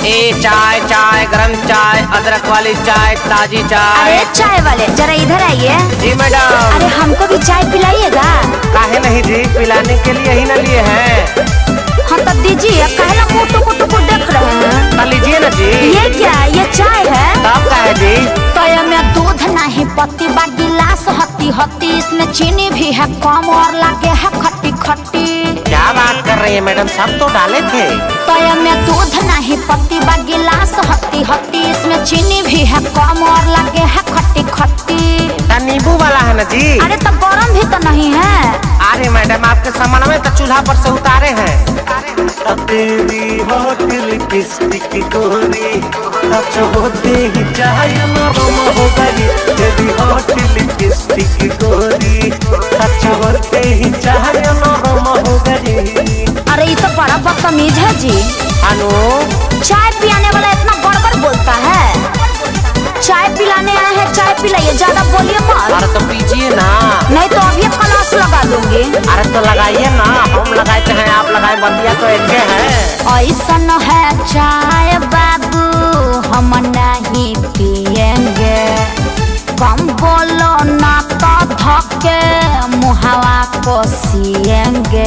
ए चाय चाय गरम चाय अदरक वाली चाय ताजी चाय। अरे चाय वाले जरा इधर आइए। जी मैडम। अरे हमको भी चाय पिलाइएगा। काहे नहीं जी, पिलाने के लिए ही न लिए हैं। हाँ तब दीजिए, कहला मोटू मोटू को देख रहे हैं तो लीजिए ना जी। ये क्या, ये चाय है? तब का है जी? तो में दूध नहीं पत्ती बा गिलास हत्ती हत्ती, इसमें चीनी भी है कम और लागे है खट्टी खट्टी। क्या बात कर रही है मैडम, सब तो डाले थे। तो में दूध नहीं पत्ती बा गिलास हत्ती हत्ती, इसमें चीनी भी है कम और लागे है खट्टी खट्टी। नींबू वाला है ना जी? अरे तो गरम भी तो नहीं है। अरे मैडम आपके सामान में तो चूल्हा पर से उतारे हैं। तेरी होटल लिपस्टिक गोरी टच होते ही चाय नरम हो गई। तेरी होटल लिपस्टिक गोरी टच होते ही चाय नरम हो गई। अरे ये तो बड़ा बदतमीज है जी। अनु चाय पिलाने वाला इतना गड़बड़ बोलता है। चाय पिलाने आए हैं, चाय पिलाइए, ज्यादा बोलिए मत। अरे तो पीजिए ना। नहीं तो अभी क्लास लगा दूंगी। अरे तो लगाइए ना, हम लगाते हैं आप लगाए, बंदिया तो एक है। ऐसन है चाय बाबू हम नहीं पिएंगे, कम बोलो ना तो धक्के मुहावा को सिएंगे।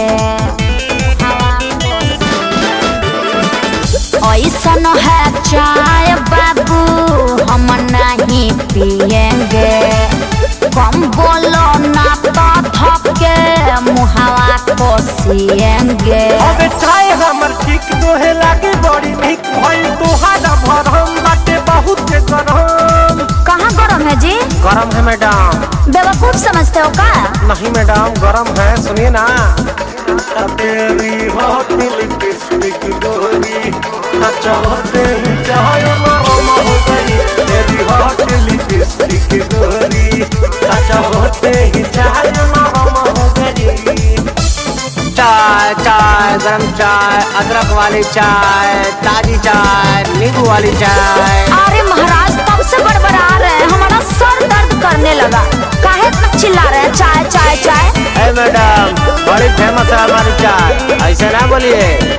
ऐसन है चाय बाबू हम नहीं पिएंगे, कम बोलो ना तो धक्के मुहावा को सिएंगे। अबे चाय हमर ठीक दोहे लागे बड़ी निक भइल तोहारा भरम बाटे बहुत गरम। कहाँ गरम है जी? गरम है मैडम। बेवकूफ समझते हो का? नहीं मैडम गरम है, सुनिए ना। तेरी होटल लिपस्टिक गोरी टच होते ही चाय नरम हो गई। तेरी होटल लिपस्टिक गोरी टच होते ही चाय नरम हो गई। चाय चाय गरम चाय अदरक वाली चाय ताजी चाय नींबू वाली चाय। अरे महाराज तब से बड़बड़ा रहे हैं, हमारा सर दर्द करने लगा। काहे इतना चिल्ला रहे हैं चाय चाय चाय? है मैडम बड़ी फेमस है हमारी चाय, ऐसे ना बोलिए।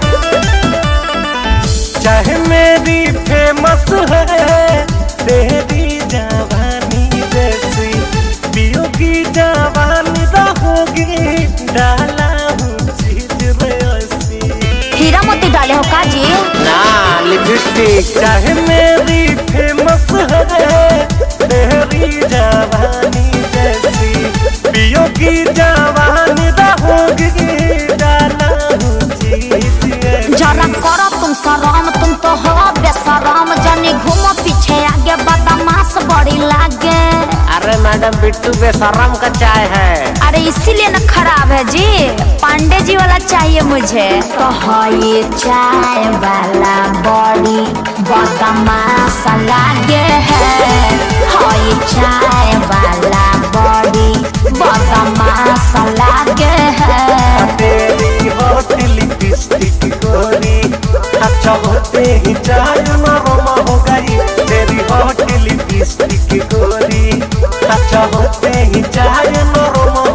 चाहे मेरी फेमस है तेरी जवानी जैसी, पियोगी जवानी रहोगी डाला हूँ चीज में ऐसी। हीरा मोती डाले हो का जी? ना लिपस्टिक। चाहे मेरी फेमस है तेरी जवानी जैसी, पियोगी जवानी रहोगी डाला हूँ चीज ऐसी। जरा करो तुम शराम, तुम तो हो बेशरम, जाने घूमो पीछे आगे बदमाश बड़ी लागे। अरे मैडम बिट्टू बेशरम का चाय है। अरे इसीलिए ना खराब है जी, पांडे जी वाला चाहिए मुझे। तो हो ये चाय वाला बड़ी बदमाश लागे है, हो ये चाय वाला बड़ी बदमाश लागे है। तेरी होटल लिपस्टिक गोरी टच होते ही चाय नरम हो गई। तेरी होटल लिपस्टिक गोरी टच होते ही चाय नरम